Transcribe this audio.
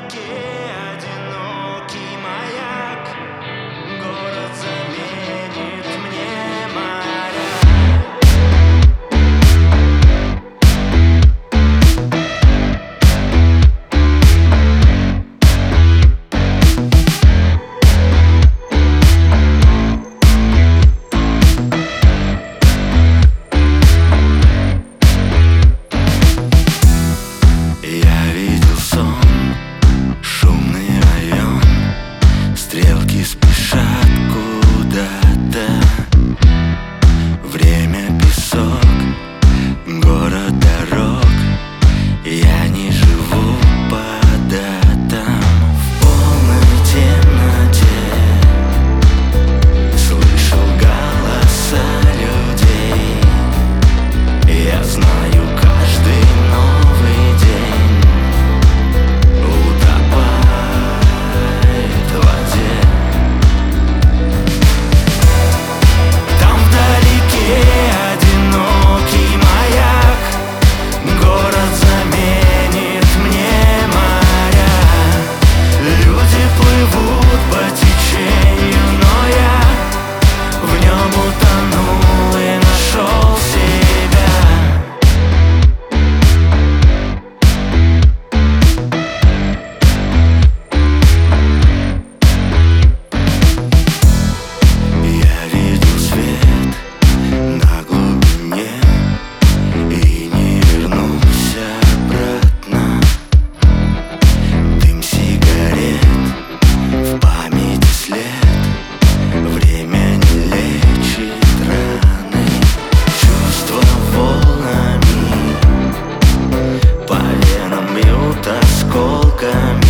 Стрелки спешат куда-то. Время песок, город дорог. Я не живу по датам. В полной темноте слышу голоса людей. Я знаю каждый новый день утопает в воде. Там вдалеке одинокий маяк. Город заменит мне моря. Люди плывут по течению, но я в нем утонул и нашел себя. Я видел свет на глубине и не вернулся обратно. Дым сигарет, в памяти след. Время не лечит раны. Чувства волнами по венам бьют осколками.